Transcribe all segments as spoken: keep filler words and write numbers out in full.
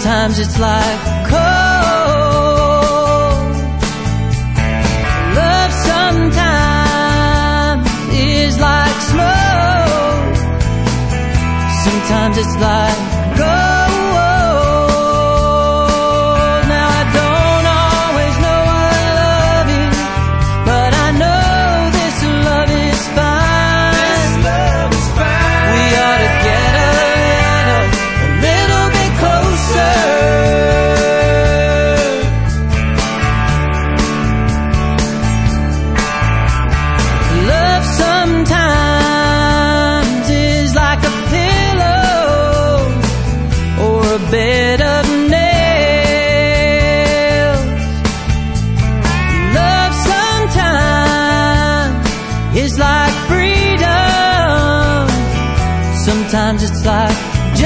sometimes it's like cold. Love sometimes is like smoke. Sometimes it's like gold. Now I don't always know what love is, but I know this love is fine. This love is fine. We ought to get a little, a little bit closer. Love sometimes is like a pillow or a bed of nails. Love sometimes is like freedom. Sometimes it's like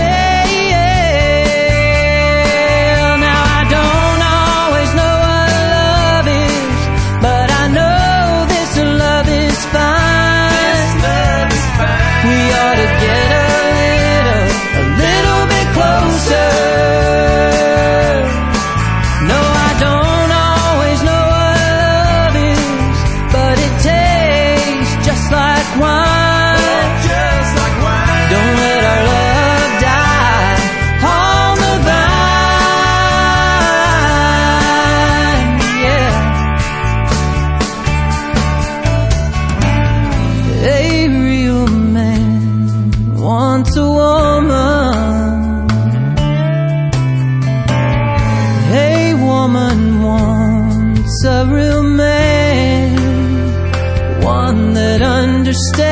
jail. Now I don't always know what love is, but I know this love is fine. This love is fine. We ought to get a little, a little bit closer. No, I don't always know what love is, but it tastes just like wine. Just like wine. Don't let our love die on the vine. Yeah. A real man wants a woman. A woman wants a real man, one that understands